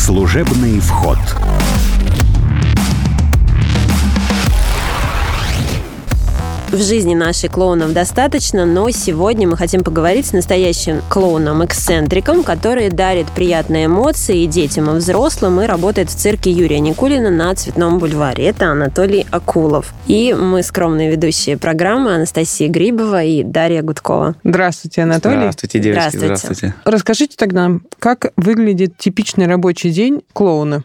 Служебный вход. В жизни нашей клоунов достаточно, но сегодня мы хотим поговорить с настоящим клоуном-эксцентриком, который дарит приятные эмоции и детям, и взрослым, и работает в цирке Юрия Никулина на Цветном бульваре. Это Анатолий Акулов. И мы скромные ведущие программы Анастасия Грибова и Дарья Гудкова. Здравствуйте, Анатолий. Здравствуйте, девочки. Здравствуйте. Расскажите тогда, как выглядит типичный рабочий день клоуна?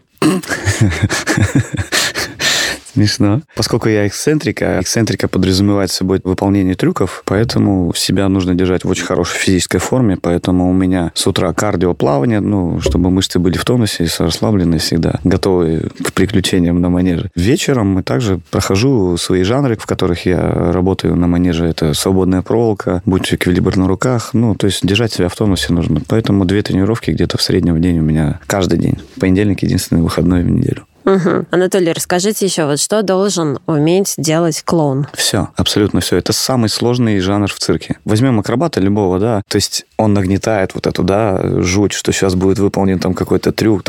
Смешно. Поскольку я эксцентрика подразумевает собой выполнение трюков, поэтому себя нужно держать в очень хорошей физической форме, поэтому у меня с утра кардиоплавание, чтобы мышцы были в тонусе и расслаблены всегда, готовы к приключениям на манеже. Вечером мы также прохожу свои жанры, в которых я работаю на манеже. Это свободная проволока, будь эквилибр на руках, то есть держать себя в тонусе нужно. Поэтому 2 тренировки где-то в среднем в день у меня каждый день. Понедельник единственный выходной в неделю. Угу. Анатолий, расскажите еще, что должен уметь делать клоун? Все, абсолютно все. Это самый сложный жанр в цирке. Возьмем акробата любого, то есть он нагнетает вот эту, жуть, что сейчас будет выполнен там какой-то трюк,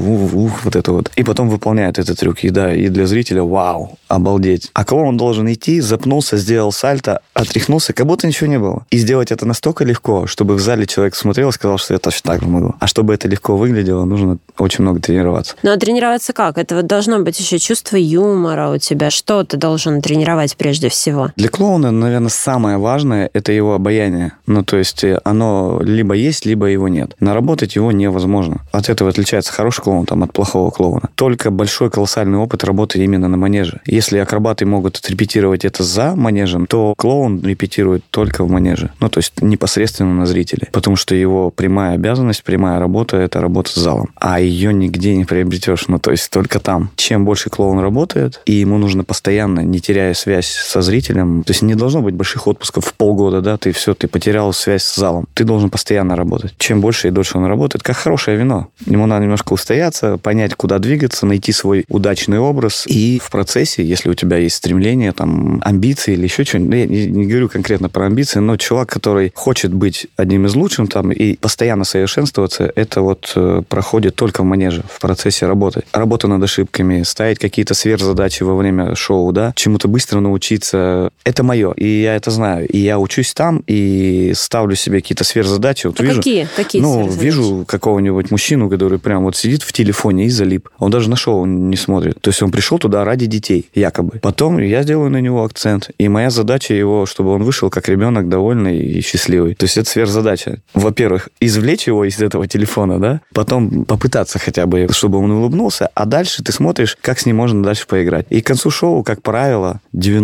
вот это вот. И потом выполняет этот трюк. И для зрителя вау, обалдеть. А клоун должен идти, запнулся, сделал сальто, отряхнулся, как будто ничего не было. И сделать это настолько легко, чтобы в зале человек смотрел и сказал, что я точно так же могу. А чтобы это легко выглядело, нужно очень много тренироваться. Ну, а тренироваться как? Это должно быть еще чувство юмора у тебя. Что ты должен тренировать прежде всего? Для клоуна, наверное, самое важное – это его обаяние. То есть оно либо есть, либо его нет. Наработать его невозможно. От этого отличается хороший клоун от плохого клоуна. Только большой колоссальный опыт работы именно на манеже. Если акробаты могут отрепетировать это за манежем, то клоун репетирует только в манеже. То есть непосредственно на зрителей. Потому что его прямая обязанность, прямая работа – это работа с залом. А ее нигде не приобретешь. То есть только там. Чем больше клоун работает, и ему нужно постоянно, не теряя связь со зрителем, то есть не должно быть больших отпусков в полгода, ты потерял связь с залом. Ты должен постоянно работать. Чем больше и дольше он работает, как хорошее вино. Ему надо немножко устояться, понять, куда двигаться, найти свой удачный образ. И в процессе, если у тебя есть стремление, амбиции или еще что-нибудь, я не говорю конкретно про амбиции, но человек, который хочет быть одним из лучших и постоянно совершенствоваться, это проходит только в манеже, в процессе работы. Работа над ошибками, ставить какие-то сверхзадачи во время шоу, чему-то быстро научиться. Это мое, и я это знаю. И я учусь там, и ставлю себе какие-то сверхзадачи. Вижу, какие сверхзадачи? Вижу какого-нибудь мужчину, который прям сидит в телефоне и залип. Он даже на шоу не смотрит. То есть он пришел туда ради детей, якобы. Потом я делаю на него акцент. И моя задача его, чтобы он вышел как ребенок довольный и счастливый. То есть это сверхзадача. Во-первых, извлечь его из этого телефона, потом попытаться хотя бы, чтобы он улыбнулся, а дальше ты смотришь, как с ним можно дальше поиграть. И к концу шоу, как правило,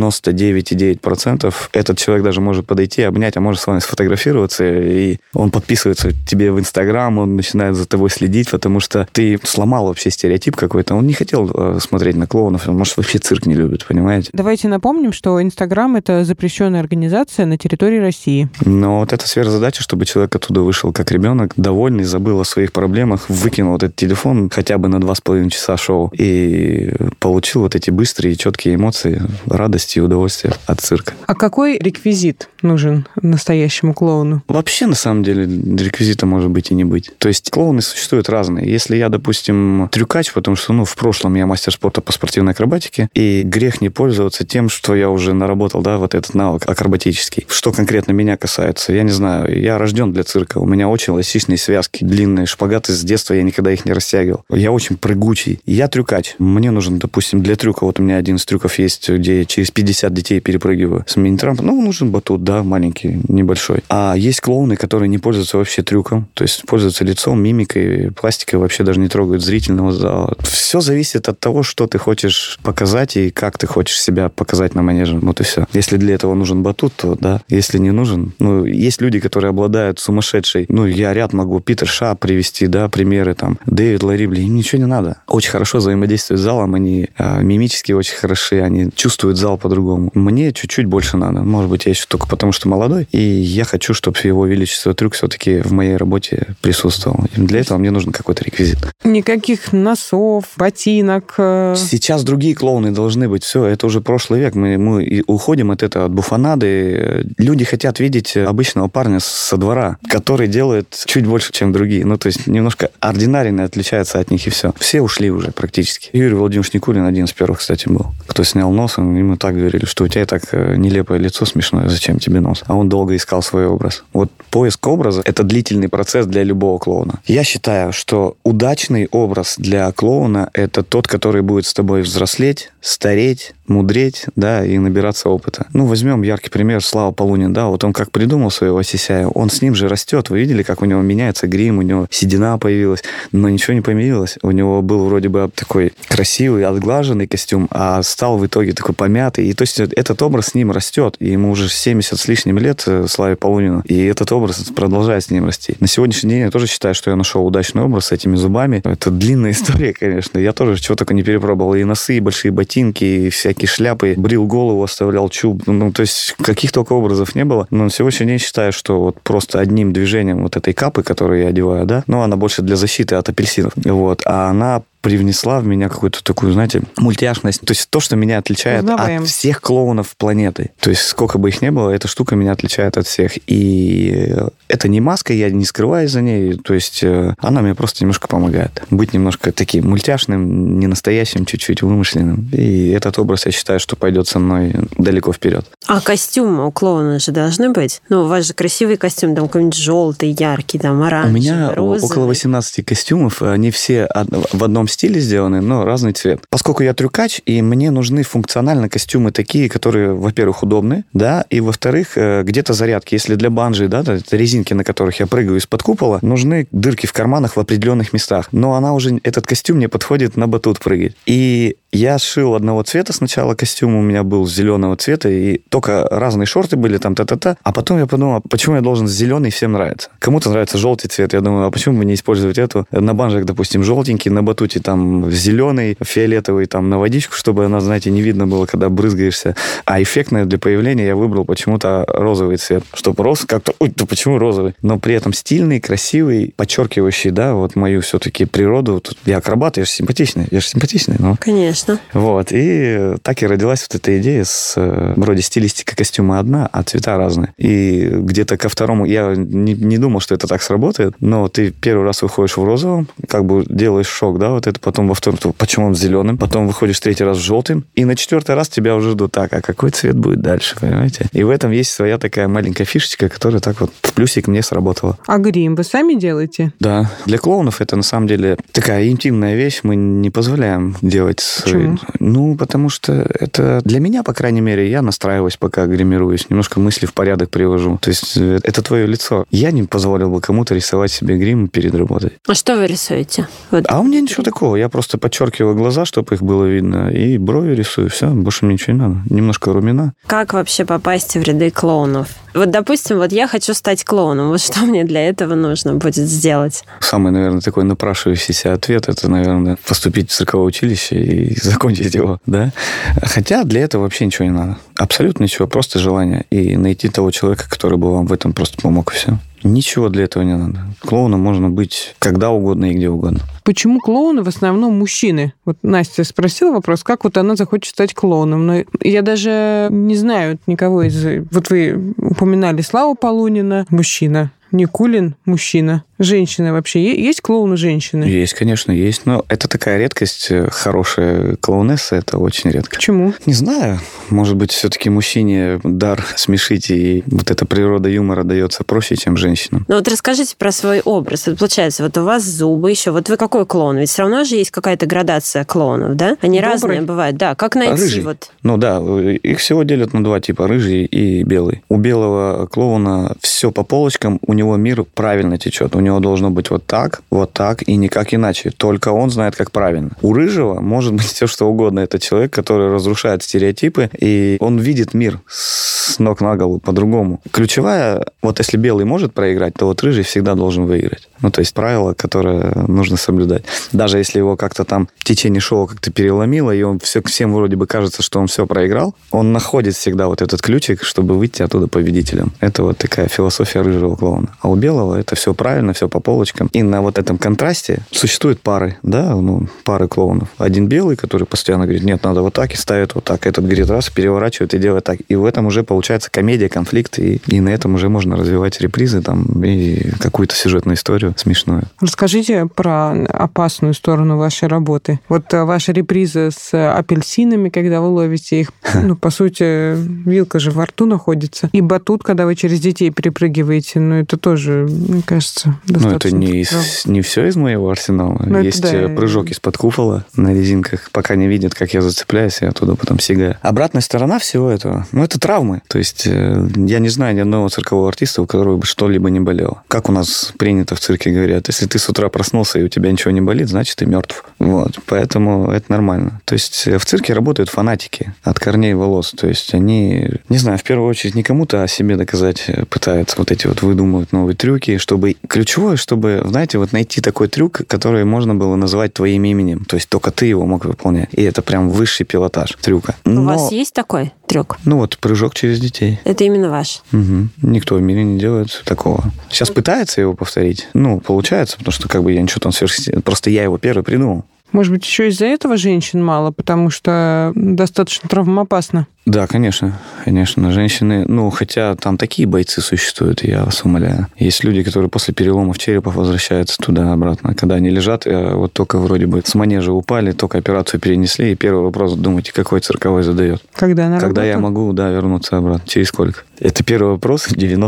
99,9% этот человек даже может подойти, обнять, а может с вами сфотографироваться, и он подписывается тебе в Инстаграм, он начинает за тобой следить, потому что ты сломал вообще стереотип какой-то. Он не хотел смотреть на клоунов, он, может, вообще цирк не любит, понимаете? Давайте напомним, что Инстаграм — это запрещенная организация на территории России. Но это сверхзадача, чтобы человек оттуда вышел как ребенок, довольный, забыл о своих проблемах, выкинул этот телефон хотя бы на 2,5 часа шоу и получил эти быстрые, четкие эмоции, радости и удовольствия от цирка. А какой реквизит нужен настоящему клоуну? Вообще, на самом деле, реквизита может быть и не быть. То есть клоуны существуют разные. Если я, допустим, трюкач, потому что, в прошлом я мастер спорта по спортивной акробатике, и грех не пользоваться тем, что я уже наработал, этот навык акробатический. Что конкретно меня касается, я не знаю. Я рожден для цирка. У меня очень эластичные связки, длинные шпагаты с детства, я никогда их не растягивал. Я очень прыгучий. Я трюкач. Мне нужен, допустим, для трюка, у меня один из трюков есть, где я через 50 детей перепрыгиваю с мини-трампа. Нужен батут, маленький, небольшой. А есть клоуны, которые не пользуются вообще трюком, то есть пользуются лицом, мимикой, пластикой, вообще даже не трогают зрительного зала. Все зависит от того, что ты хочешь показать и как ты хочешь себя показать на манеже. И все. Если для этого нужен батут, то да. Если не нужен, есть люди, которые обладают сумасшедшей, я ряд могу Питер Ша привести, примеры, Дэвид Ларибли, им ничего не надо. Очень хорошо взаимодействуют с залом, они мимически очень хороши, они чувствуют зал по-другому. Мне чуть-чуть больше надо. Может быть, я еще только потому потому что молодой, и я хочу, чтобы его величество Трюк все-таки в моей работе присутствовал. И для этого мне нужен какой-то реквизит. Никаких носов, ботинок. Сейчас другие клоуны должны быть. Все, это уже прошлый век. Мы уходим от этого, от буфонады. Люди хотят видеть обычного парня со двора, который делает чуть больше, чем другие. Ну, то есть немножко ординарно отличается от них, и все. Все ушли уже практически. Юрий Владимирович Никулин один из первых, кстати, был. Кто снял нос, ему так говорили, что у тебя так нелепое лицо смешное, зачем тебе нос? А он долго искал свой образ. Вот поиск образа – это длительный процесс для любого клоуна. Я считаю, что удачный образ для клоуна – это тот, который будет с тобой взрослеть, стареть, мудреть, да, и набираться опыта. Ну, возьмем яркий пример Слава Полунин, да, вот он как придумал своего Сисяя, он с ним же растет. Вы видели, как у него меняется грим, у него седина появилась, но ничего не поменялось. У него был вроде бы такой красивый, отглаженный костюм, а стал в итоге такой помятый. И то есть этот образ с ним растет, и ему уже 70 с лишним лет, Славе Полунину, и этот образ продолжает с ним расти. На сегодняшний день я тоже считаю, что я нашел удачный образ с этими зубами. Это длинная история, конечно. Я тоже чего только не перепробовал. И носы, и большие ботинки, и всякие шляпы. Брил голову, оставлял чуб. Ну, то есть каких только образов не было. Но на сегодняшний день считаю, что вот просто одним движением вот этой капы, которую я одеваю, да, ну, она больше для защиты от апельсинов. Вот. А она привнесла в меня какую-то такую, знаете, мультяшность. То есть то, что меня отличает от всех клоунов планеты. То есть сколько бы их ни было, эта штука меня отличает от всех. И это не маска, я не скрываюсь за ней. То есть она мне просто немножко помогает. Быть немножко таким мультяшным, не настоящим, чуть-чуть вымышленным. И этот образ, я считаю, что пойдет со мной далеко вперед. А костюмы у клоуна же должны быть? Ну, у вас же красивый костюм, там какой-нибудь желтый, яркий, там оранжевый, у меня розовый. Около 18 костюмов. Они все в одном стиле сделаны, но разный цвет. Поскольку я трюкач, и мне нужны функционально костюмы такие, которые, во-первых, удобны, да, и, во-вторых, где-то зарядки. Если для банджи, да, это резинки, на которых я прыгаю из-под купола, нужны дырки в карманах в определенных местах. Но этот костюм не подходит на батут прыгать. И я сшил одного цвета сначала костюм, у меня был зеленого цвета, и только разные шорты были там, та-та-та. А потом я подумал, почему я должен зеленый, всем нравится. Кому-то нравится желтый цвет. Я думаю, а почему бы не использовать эту? На банджах, допустим, желтенький, на батуте там зеленый, фиолетовый, там на водичку, чтобы она, знаете, не видно было, когда брызгаешься. А эффектное для появления я выбрал почему-то розовый цвет. Чтобы роз как-то... Ой, да почему розовый? Но при этом стильный, красивый, подчеркивающий, да, вот мою все-таки природу. Тут я акробат, я же симпатичный. Но... Конечно. Вот. И так и родилась вот эта идея вроде стилистика костюма одна, а цвета разные. И где-то ко второму... Я не думал, что это так сработает, но ты первый раз выходишь в розовом, как бы делаешь шок, да, вот это, потом во втором, почему он зеленым, потом выходишь третий раз желтым, и на четвертый раз тебя уже ждут, так, а какой цвет будет дальше, понимаете? И в этом есть своя такая маленькая фишечка, которая так вот в плюсик мне сработала. А грим вы сами делаете? Да. Для клоунов это на самом деле такая интимная вещь, мы не позволяем делать. Почему? Ну, потому что это для меня, по крайней мере, я настраиваюсь, пока гримируюсь, немножко мысли в порядок привожу. То есть это твое лицо. Я не позволил бы кому-то рисовать себе грим перед работой. А что вы рисуете? Вот. А у меня ничего такого. Я просто подчеркиваю глаза, чтобы их было видно, и брови рисую. Все, больше мне ничего не надо. Немножко румяна. Как вообще попасть в ряды клоунов? Вот, допустим, вот я хочу стать клоуном. Вот что мне для этого нужно будет сделать? Самый, наверное, такой напрашивающийся ответ – это, наверное, поступить в цирковое училище и закончить его, да? Хотя для этого вообще ничего не надо. Абсолютно ничего, просто желание. И найти того человека, который бы вам в этом просто помог, и все. Ничего для этого не надо. Клоуном можно быть когда угодно и где угодно. Почему клоуны в основном мужчины? Вот Настя спросила вопрос, как вот она захочет стать клоуном. Но я даже не знаю никого из... Вот вы упоминали Славу Полунина, мужчина. Никулин, мужчина. Женщины вообще есть клоуны-женщины? Есть, конечно, есть. Но это такая редкость. Хорошая клоунесса – это очень редко. Почему? Не знаю. Может быть, все-таки мужчине дар смешить, и вот эта природа юмора дается проще, чем женщинам. Ну вот расскажите про свой образ. Вот получается, вот у вас зубы еще. Вот вы какой клоун? Ведь все равно же есть какая-то градация клоунов, да? Они разные бывают. Да, как найти рыжий. Вот? Ну да, их всего делят на два типа – рыжий и белый. У белого клоуна все по полочкам, у него него мир правильно течет. У него должно быть вот так и никак иначе. Только он знает, как правильно. У Рыжего может быть все, что угодно. Это человек, который разрушает стереотипы, и он видит мир с ног на голову по-другому. Ключевая, вот если белый может проиграть, то вот Рыжий всегда должен выиграть. Ну, то есть правило, которое нужно соблюдать. Даже если его как-то там в течение шоу как-то переломило, и он всем вроде бы кажется, что он все проиграл, он находит всегда вот этот ключик, чтобы выйти оттуда победителем. Это вот такая философия Рыжего клоуна. А у белого это все правильно, все по полочкам. И на вот этом контрасте существуют пары, да, пары клоунов. Один белый, который постоянно говорит, нет, надо вот так, и ставит вот так. Этот говорит, раз, переворачивает и делает так. И в этом уже получается комедия, конфликт, и на этом уже можно развивать репризы там и какую-то сюжетную историю смешную. Расскажите про опасную сторону вашей работы. Вот ваша реприза с апельсинами, когда вы ловите их, по сути, вилка же во рту находится. И батут, когда вы через детей перепрыгиваете, это тоже, мне кажется, достаточно. Это не все из моего арсенала. Есть прыжок из-под купола на резинках. Пока не видят, как я зацепляюсь, я оттуда потом сигаю. Обратная сторона всего этого, это травмы. То есть я не знаю ни одного циркового артиста, у которого бы что-либо не болело. Как у нас принято в цирке говорят, если ты с утра проснулся и у тебя ничего не болит, значит, ты мертв. Вот. Поэтому это нормально. То есть в цирке работают фанатики от корней волос. То есть они, не знаю, в первую очередь не кому-то, а себе доказать пытаются. Вот эти выдумывают новые трюки, чтобы... Ключевое, чтобы, знаете, найти такой трюк, который можно было назвать твоим именем. То есть только ты его мог выполнять. И это прям высший пилотаж трюка. У вас есть такой трюк? Прыжок через детей. Это именно ваш? Угу. Никто в мире не делает такого. Сейчас пытается его повторить. Получается, потому что я ничего там сверхъестественного. Просто я его первый придумал. Может быть, еще из-за этого женщин мало, потому что достаточно травмоопасно. Да, конечно. Женщины, хотя там такие бойцы существуют, я вас умоляю. Есть люди, которые после переломов черепов возвращаются туда-обратно. Когда они лежат, только вроде бы с манежа упали, только операцию перенесли, и первый вопрос, думаете, какой цирковой задает? Когда я могу, вернуться обратно? Через сколько? Это первый вопрос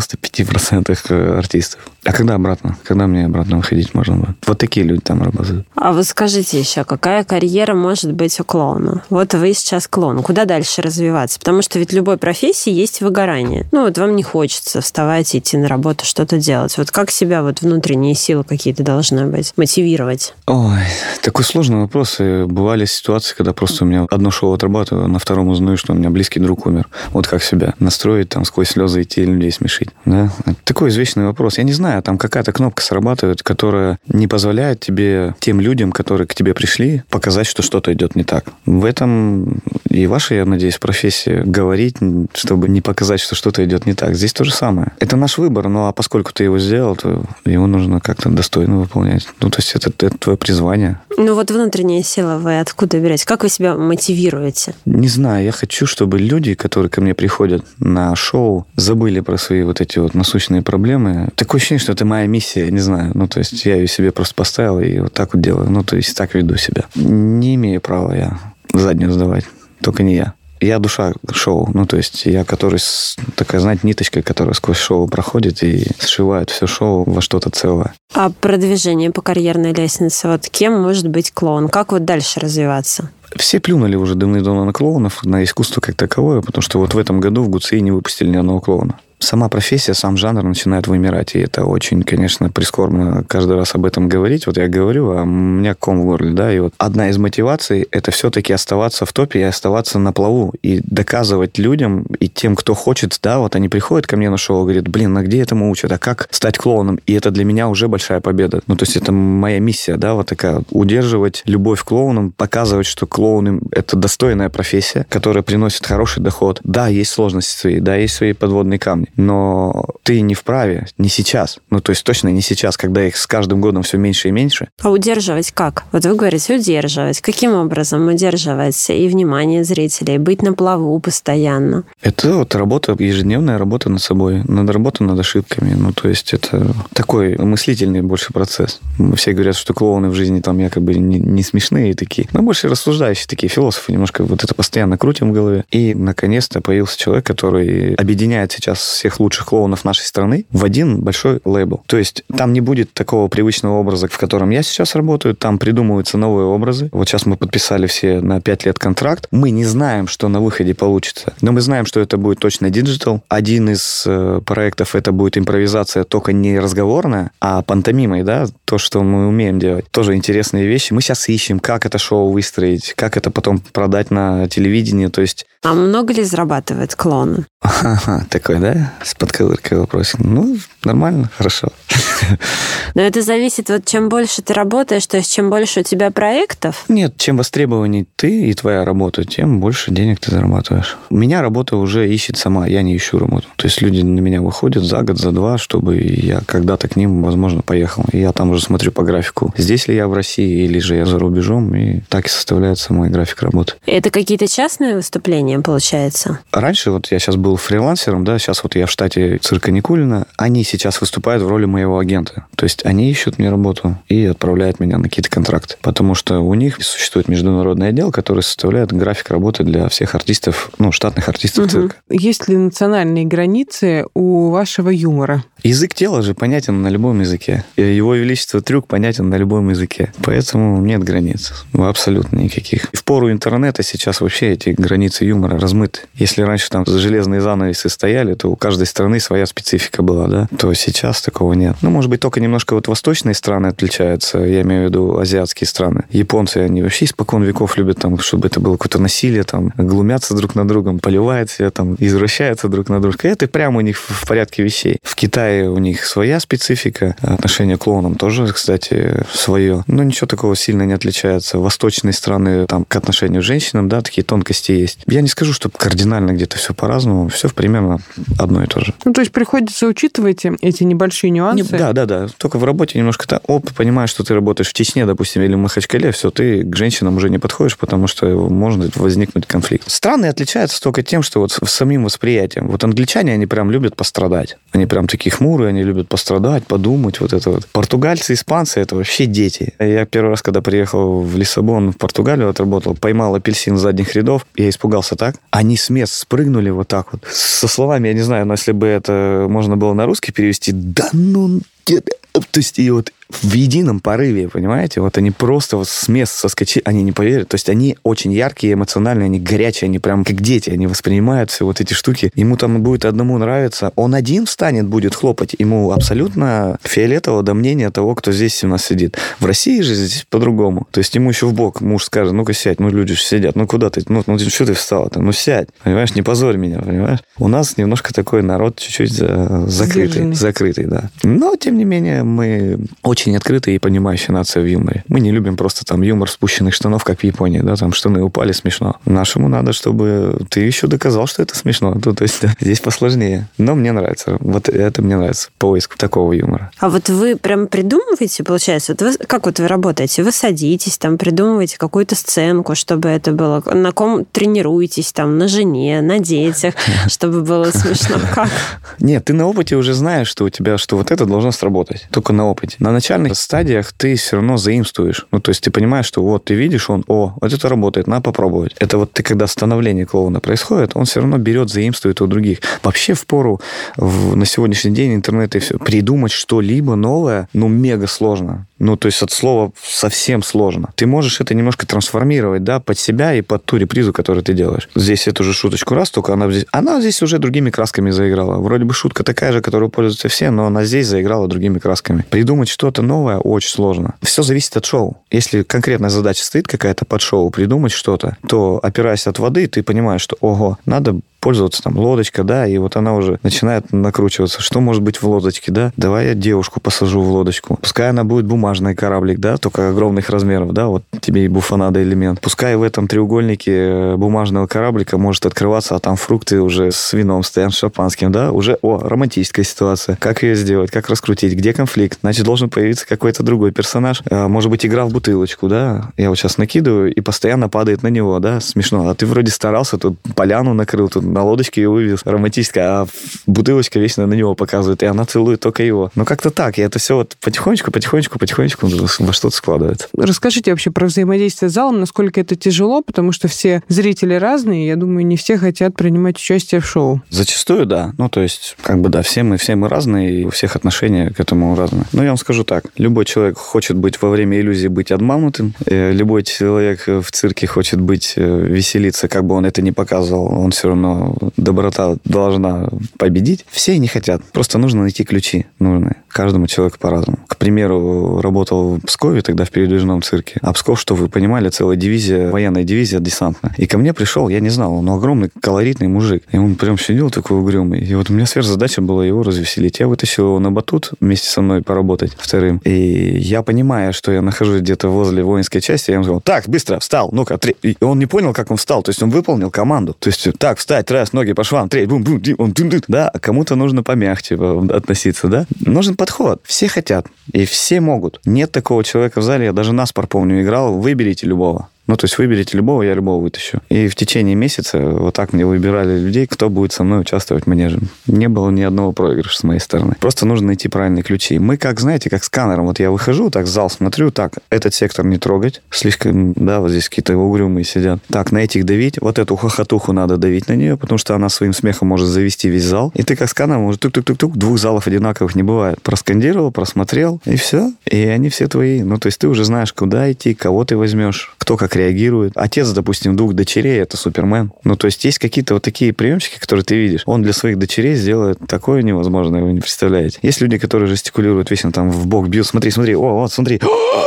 95% артистов. А когда обратно? Когда мне обратно выходить можно будет? Вот такие люди там работают. А вы скажите еще, какая карьера может быть у клоуна? Вот вы сейчас клоун. Куда дальше развиваться? Потому что ведь в любой профессии есть выгорание. Вам не хочется вставать, идти на работу, что-то делать. Как себя внутренние силы какие-то должны быть, мотивировать? Ой, такой сложный вопрос. И бывали ситуации, когда просто у меня одно шоу отрабатываю, на втором узнаю, что у меня близкий друг умер. Вот как себя настроить, сквозь слезы идти и людей смешить. Да? Это такой извечный вопрос. Я не знаю, там какая-то кнопка срабатывает, которая не позволяет тебе, тем людям, которые к тебе пришли, показать, что что-то идет не так. В этом и ваша, я надеюсь, профессия говорить, чтобы не показать, что что-то идет не так. Здесь то же самое. Это наш выбор, а поскольку ты его сделал, то его нужно как-то достойно выполнять. То есть это твое призвание. Внутренняя сила вы откуда берете? Как вы себя мотивируете? Не знаю. Я хочу, чтобы люди, которые ко мне приходят на шоу, забыли про свои эти насущные проблемы. Такое ощущение, что это моя миссия, не знаю. То есть я ее себе просто поставил и вот так делаю. То есть так веду себя. Не имею права я заднюю сдавать. Только не я. Я душа шоу. То есть я, который такая, знаете, ниточка, которая сквозь шоу проходит и сшивает все шоу во что-то целое. А продвижение по карьерной лестнице? Кем может быть клоун? Как дальше развиваться? Все плюнули уже давным-давно на клоунов, на искусство как таковое, потому что в этом году в ГУЦИ не выпустили ни одного клоуна. Сама профессия, сам жанр начинает вымирать, и это очень, конечно, прискорбно каждый раз об этом говорить. Я говорю, а у меня ком в горле, да, и одна из мотиваций – это все-таки оставаться в топе и оставаться на плаву, и доказывать людям, и тем, кто хочет, да, они приходят ко мне на шоу, говорят, а где этому учат, а как стать клоуном? И это для меня уже большая победа. То есть это моя миссия, да, такая, удерживать любовь к клоунам, показывать, что клоуны – это достойная профессия, которая приносит хороший доход. Да, есть сложности свои, да, есть свои подводные камни, но ты не вправе, не сейчас. То есть точно не сейчас, когда их с каждым годом все меньше и меньше. А удерживать как? Вы говорите, удерживать. Каким образом удерживать и внимание зрителей, быть на плаву постоянно? Это работа, ежедневная работа над собой, работа над ошибками. То есть это такой мыслительный больше процесс. Все говорят, что клоуны в жизни там якобы не смешные такие, но больше рассуждающие такие философы. Немножко это постоянно крутим в голове. И, наконец-то, появился человек, который объединяет сейчас всех лучших клоунов нашей страны в один большой лейбл. То есть там не будет такого привычного образа, в котором я сейчас работаю, там придумываются новые образы. Вот сейчас мы подписали все на 5 лет контракт. Мы не знаем, что на выходе получится, но мы знаем, что это будет точно диджитал. Один из проектов это будет импровизация, только не разговорная, а пантомимой, да, то, что мы умеем делать. Тоже интересные вещи. Мы сейчас ищем, как это шоу выстроить, как это потом продать на телевидении, то есть... А много ли зарабатывает клоун? Такой, да? С подковыркой вопросик. Ну, нормально, хорошо. Но это зависит, вот чем больше ты работаешь, то есть чем больше у тебя проектов? Нет, чем востребованней ты и твоя работа, тем больше денег ты зарабатываешь. Меня работа уже ищет сама, я не ищу работу. То есть люди на меня выходят за год, за два, чтобы я когда-то к ним, возможно, поехал. И я там уже смотрю по графику, здесь ли я в России или же я за рубежом, и так и составляется мой график работы. Это какие-то частные выступления, получается? Раньше, вот я сейчас был фрилансером, да, сейчас вот я в штате цирка Никулина, они сейчас выступают в роли моего агента. То есть они ищут мне работу и отправляют меня на какие-то контракты. Потому что у них существует международный отдел, который составляет график работы для всех артистов, ну, штатных артистов цирка. Есть ли национальные границы у вашего юмора? Язык тела же понятен на любом языке. И Его Величество трюк понятен на любом языке. Поэтому нет границ. Абсолютно никаких. В пору интернета сейчас вообще эти границы юмора размыты. Если раньше там железные занавесы стояли, то у каждой страны своя специфика была, да, то сейчас такого нет. Ну, может быть, только немножко вот восточные страны отличаются, я имею в виду азиатские страны. Японцы, они вообще испокон веков любят, там, чтобы это было какое-то насилие, там, глумятся друг над другом, поливают себя, там, извращаются друг на друга. Это прямо у них в порядке вещей. В Китае у них своя специфика. Отношение к клоунам тоже, кстати, свое. Но ничего такого сильно не отличается. Восточные страны, там, к отношению к женщинам, да, такие тонкости есть. Я не скажу, что кардинально где-то все по-разному. Все примерно одно и то же. Ну, то есть приходится учитывать эти небольшие нюансы? Да. Только в работе немножко понимаешь, что ты работаешь в Чечне, допустим, или в Махачкале, все, ты к женщинам уже не подходишь, потому что может возникнуть конфликт. Страны отличаются только тем, что вот с самим восприятием. Вот англичане, они прям любят пострадать. Они прям такие хмурые, они любят пострадать, подумать, вот это вот. Португальцы, испанцы, это вообще дети. Я первый раз, когда приехал в Лиссабон, в Португалию отработал, поймал апельсин с задних рядов, я испугался так. Они с мест спрыгнули вот так вот. Со словами, я не знаю, но если бы это можно было на русский перевести, да ну... То есть, и вот в едином порыве, понимаете, вот они просто вот с места соскочили, они не поверят. То есть они очень яркие, эмоциональные, они горячие, они прям как дети, они воспринимают все вот эти штуки. Ему там будет одному нравиться, он один встанет, будет хлопать, ему абсолютно фиолетово до мнения того, кто здесь у нас сидит. В России же здесь по-другому. То есть ему еще в бок муж скажет, ну-ка сядь, ну люди же сидят, ну куда ты, ну что ты встала-то, ну сядь, понимаешь, не позорь меня, понимаешь. У нас немножко такой народ чуть-чуть закрытый, да. Но, тем не менее, мы очень открытая и понимающая нация в юморе. Мы не любим просто там юмор спущенных штанов, как в Японии, да, там штаны упали, смешно. Нашему надо, чтобы ты еще доказал, что это смешно. То есть да, здесь посложнее. Но мне нравится. Вот это мне нравится, поиск такого юмора. А вот вы прям придумываете, получается, вот вы, как вот вы работаете? Вы садитесь, там, придумываете какую-то сценку, чтобы это было, на ком тренируетесь, там, на жене, на детях, чтобы было смешно. Как? Нет, ты на опыте уже знаешь, что у тебя, что вот это должно сработать. Только на опыте. На начальных стадиях ты все равно заимствуешь. Ну, то есть ты понимаешь, что вот ты видишь, вот это работает, надо попробовать. Это вот ты, когда становление клоуна происходит, он все равно берет, заимствует у других. Вообще впору на сегодняшний день интернет и все. Придумать что-либо новое, мега сложно. То есть от слова совсем сложно. Ты можешь это немножко трансформировать, да, под себя и под ту репризу, которую ты делаешь. Здесь эту же шуточку раз, только она здесь уже другими красками заиграла. Вроде бы шутка такая же, которую пользуются все, но она здесь заиграла другими красками. Придумать что-то новое очень сложно. Все зависит от шоу. Если конкретная задача стоит какая-то под шоу, придумать что-то, то, опираясь от воды, ты понимаешь, что, надо пользоваться там лодочка, да, и вот она уже начинает накручиваться. Что может быть в лодочке, да? Давай я девушку посажу в лодочку. Пускай она будет бумажный кораблик, да, только огромных размеров, да, вот тебе и буфанада элемент. Пускай в этом треугольнике бумажного кораблика может открываться, а там фрукты уже с вином стоят, с шампанским, да, уже, романтическая ситуация. Как ее сделать, как раскрутить, где конфликт? Значит, должен появиться какой-то другой персонаж. Может быть, игра в бутылочку, да, я вот сейчас накидываю, и постоянно падает на него, да, смешно. А ты вроде старался, тут поляну накрыл, тут на лодочке ее вывез, романтическая, а бутылочка вечно на него показывает, и она целует только его. Ну, как-то так, и это все вот потихонечку во что-то складывается. Расскажите вообще про взаимодействие с залом, насколько это тяжело, потому что все зрители разные, я думаю, не все хотят принимать участие в шоу. Зачастую, да. Ну, то есть, как бы, да, все мы разные, и у всех отношения к этому разные. Но я вам скажу так, любой человек хочет быть во время иллюзии быть обманутым, любой человек в цирке хочет быть, веселиться, как бы он это ни показывал, он все равно, доброта должна победить. Все не хотят, просто нужно найти ключи нужные. Каждому человеку по-разному. К примеру, работал в Пскове тогда в передвижном цирке. А Псков, что вы понимали, целая дивизия, военная дивизия десантная. И ко мне пришел, я не знал, он огромный, колоритный мужик. И он прям сидел такой угрюмый. И вот у меня сверхзадача была его развеселить. Я вытащил его на батут вместе со мной поработать вторым. И я, понимая, что я нахожусь где-то возле воинской части, я ему сказал: так, быстро, встал, ну-ка, три. И он не понял, как он встал. То есть он выполнил команду. То есть так, встать, раз, ноги по швам, три, бум-бум, да, а кому-то нужно помягче относиться, да. Нужен подход. Все хотят. И все могут. Нет такого человека в зале. Я даже наспор, помню, играл. Выберите любого. Ну, то есть выберите любого, я любого вытащу. И в течение месяца вот так мне выбирали людей, кто будет со мной участвовать в манеже. Не было ни одного проигрыша с моей стороны. Просто нужно найти правильные ключи. Мы, как, знаете, как сканером. Вот я выхожу, так, зал смотрю, так, этот сектор не трогать. Слишком, да, вот здесь какие-то угрюмые сидят. Так, на этих давить. Вот эту хохотуху надо давить на нее, потому что она своим смехом может завести весь зал. И ты, как сканер, может, тук-тук-тук-тук, двух залов одинаковых не бывает. Проскандировал, просмотрел, и все. И они все твои. Ну, то есть ты уже знаешь, куда идти, кого ты возьмешь, кто как реагирует. Отец, допустим, двух дочерей, это Супермен. Ну, то есть есть какие-то вот такие приемчики, которые ты видишь. Он для своих дочерей сделает такое невозможное, вы не представляете. Есть люди, которые жестикулируют вечно там в бок бьют. Смотри, о, вот, смотри.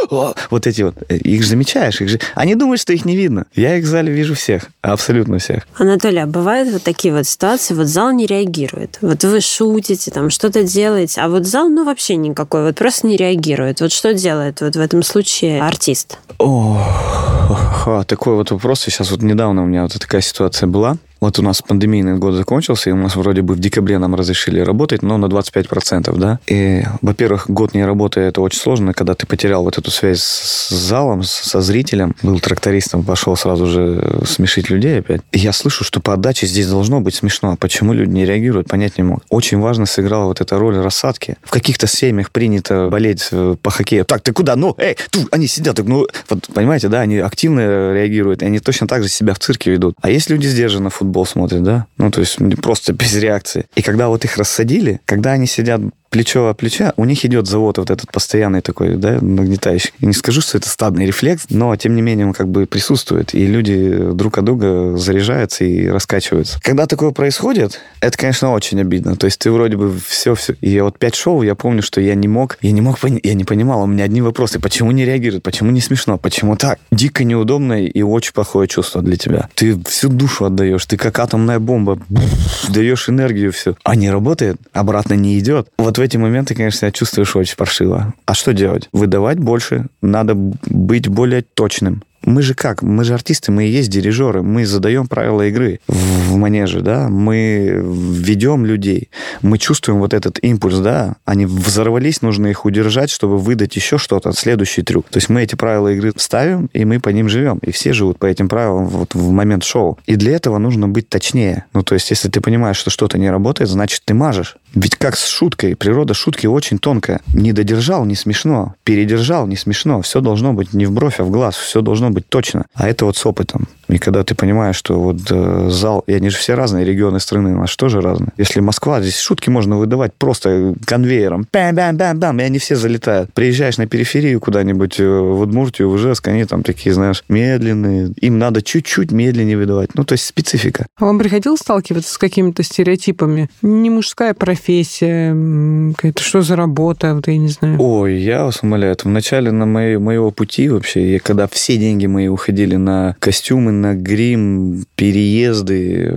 Вот эти вот. Их же замечаешь. Они думают, что их не видно. Я их в зале вижу всех. Абсолютно всех. Анатолий, а бывают вот такие вот ситуации, вот зал не реагирует. Вот вы шутите, там что-то делаете, а вот зал, ну, вообще никакой, вот просто не реагирует. Вот что делает вот в этом случае артист? Такой вот вопрос. Сейчас вот недавно у меня вот такая ситуация была. Вот у нас пандемийный год закончился, и у нас вроде бы в декабре нам разрешили работать, но на 25%, да. И, во-первых, год не работая, это очень сложно, когда ты потерял вот эту связь с залом, со зрителем. Был трактористом, пошел сразу же смешить людей опять. И я слышу, что по отдаче здесь должно быть смешно. Почему люди не реагируют, понять не могу. Очень важно сыграла вот эта роль рассадки. В каких-то семьях принято болеть по хоккею. Так, ты куда? Ну, они сидят. Так, ну, вот, понимаете, да, они активно реагируют, и они точно так же себя в цирке ведут. А есть люди сдержанно футбол смотрят, да? Ну, то есть просто без реакции. И когда вот их рассадили, когда они сидят плечо о плечо, у них идет завод вот этот постоянный такой, да, нагнетающий. Не скажу, что это стадный рефлекс, но, тем не менее, он как бы присутствует, и люди друг от друга заряжаются и раскачиваются. Когда такое происходит, это, конечно, очень обидно. То есть ты вроде бы все. И вот 5 шоу, я помню, что я не понимал, у меня одни вопросы. Почему не реагируют? Почему не смешно? Почему так? Дико неудобное и очень плохое чувство для тебя. Ты всю душу отдаешь, ты как атомная бомба, даешь энергию, все. А не работает, обратно не идет. Вот в эти моменты, конечно, себя чувствуешь очень паршиво. А что делать? Выдавать больше, надо быть более точным. Мы же как? Мы же артисты, мы и есть дирижеры. Мы задаем правила игры в манеже, да? Мы ведем людей. Мы чувствуем вот этот импульс, да? Они взорвались, нужно их удержать, чтобы выдать еще что-то, следующий трюк. То есть мы эти правила игры ставим, и мы по ним живем. И все живут по этим правилам вот в момент шоу. И для этого нужно быть точнее. Ну, то есть если ты понимаешь, что что-то не работает, значит, ты мажешь. Ведь как с шуткой. Природа шутки очень тонкая. Не додержал — не смешно. Передержал — не смешно. Все должно быть не в бровь, а в глаз. Все должно быть точно. А это вот с опытом. И когда ты понимаешь, что вот зал... И они же все разные, регионы страны наши тоже разные. Если Москва, здесь шутки можно выдавать просто конвейером. Бам-бам-бам-бам, и они все залетают. Приезжаешь на периферию куда-нибудь в Удмуртию, в Ижевск, они там такие, знаешь, медленные. Им надо чуть-чуть медленнее выдавать. Ну, то есть специфика. А вам приходилось сталкиваться с какими-то стереотипами? Не мужская профессия, какая-то что за работа, вот я не знаю. Ой, я вас умоляю, это в начале моего пути вообще, и когда все деньги мои уходили на костюмы, на грим, переезды,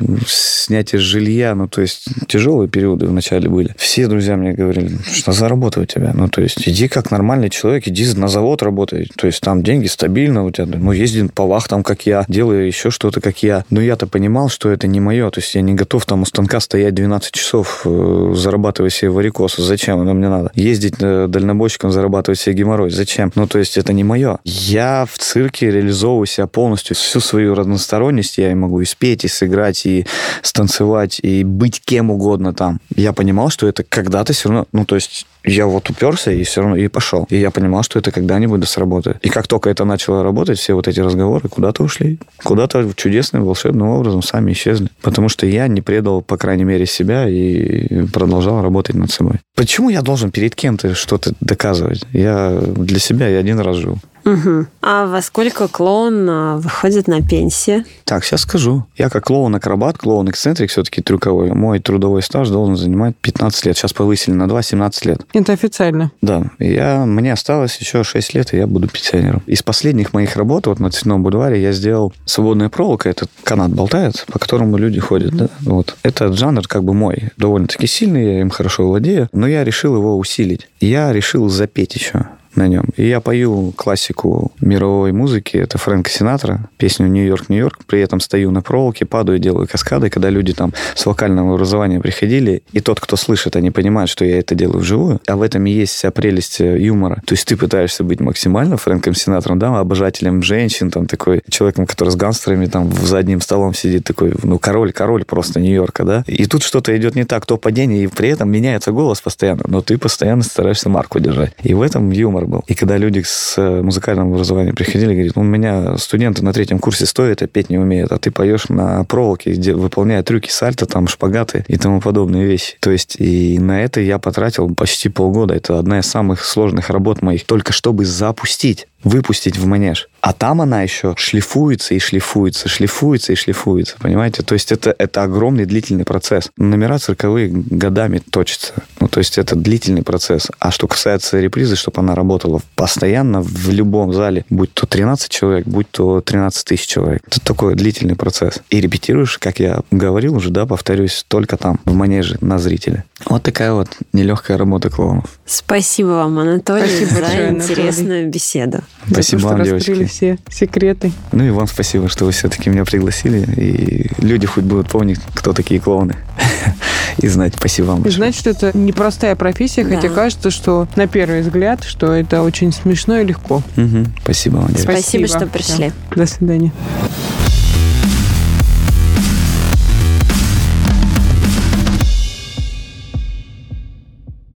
снятие жилья, ну, то есть тяжелые периоды вначале были. Все друзья мне говорили, что за работа у тебя? Ну, то есть иди как нормальный человек, иди на завод работай. То есть там деньги стабильно у тебя. Ну, езди по вахтам, как я, делай еще что-то, как я. Но я-то понимал, что это не мое. То есть я не готов там у станка стоять 12 часов зарабатывать себе варикоз. Зачем оно мне надо? Ездить дальнобойщиком, зарабатывать себе геморрой. Зачем? Ну, то есть это не мое. Я в цирке реализовываю себя полностью. Всю свою разносторонность я могу и спеть, и сыграть, и станцевать, и быть кем угодно там. Я понимал, что это когда-то все равно... Ну, то есть я вот уперся и все равно и пошел. И я понимал, что это когда-нибудь сработает. И как только это начало работать, все вот эти разговоры куда-то ушли. Куда-то чудесным, волшебным образом сами исчезли. Потому что я не предал, по крайней мере, себя и продолжал работать над собой. Почему я должен перед кем-то что-то доказывать? Я для себя я один раз жил. Угу. А во сколько клоун выходит на пенсию? Так, сейчас скажу. Я как клоун-акробат, клоун-эксцентрик все-таки трюковой. Мой трудовой стаж должен занимать 15 лет. Сейчас повысили на 2, 17 лет. Это официально. Да. Мне осталось еще 6 лет, и я буду пенсионером. Из последних моих работ вот на Цветном бульваре я сделал свободная проволока. Это канат болтает, по которому люди ходят. Да? Вот. Этот жанр как бы мой. Довольно-таки сильный, я им хорошо владею. Но я решил его усилить. Я решил запеть еще на нем. И я пою классику мировой музыки. Это Фрэнка Синатра, песню «Нью-Йорк, Нью-Йорк». При этом стою на проволоке, падаю, делаю каскады. Когда люди там с вокального образования приходили, и тот, кто слышит, они понимают, что я это делаю вживую. А в этом и есть вся прелесть юмора. То есть ты пытаешься быть максимально Фрэнком Синатром, да, обожателем женщин, там такой человеком, который с гангстерами там за одним столом сидит, такой, ну, король просто Нью-Йорка, да. И тут что-то идет не так, то падение, и при этом меняется голос постоянно, но ты постоянно стараешься марку держать. И в этом юмор был. И когда люди с музыкальным образованием приходили, говорят, у меня студенты на 3-м курсе стоят, а петь не умеют, а ты поешь на проволоке, выполняя трюки сальто, там, шпагаты и тому подобные вещи. То есть и на это я потратил почти полгода. Это одна из самых сложных работ моих, только чтобы выпустить в манеж. А там она еще шлифуется и шлифуется, шлифуется и шлифуется, понимаете? То есть это огромный длительный процесс. Номера цирковые годами точатся. Ну, то есть это длительный процесс. А что касается репризы, чтобы она работала постоянно в любом зале, будь то 13 человек, будь то 13 тысяч человек. Это такой длительный процесс. И репетируешь, как я говорил уже, да, повторюсь, только там, в манеже, на зрителя. Вот такая вот нелегкая работа клоунов. Спасибо вам, Анатолий, спасибо за интересную беседу. Спасибо вам, девочки. Все секреты. Ну и вам спасибо, что вы все-таки меня пригласили. И люди хоть будут помнить, кто такие клоуны. И знать. Спасибо вам. И знать, что это непростая профессия, да. Хотя кажется, что на первый взгляд, что это очень смешно и легко. Спасибо вам, девочки. Спасибо, что пришли. До свидания.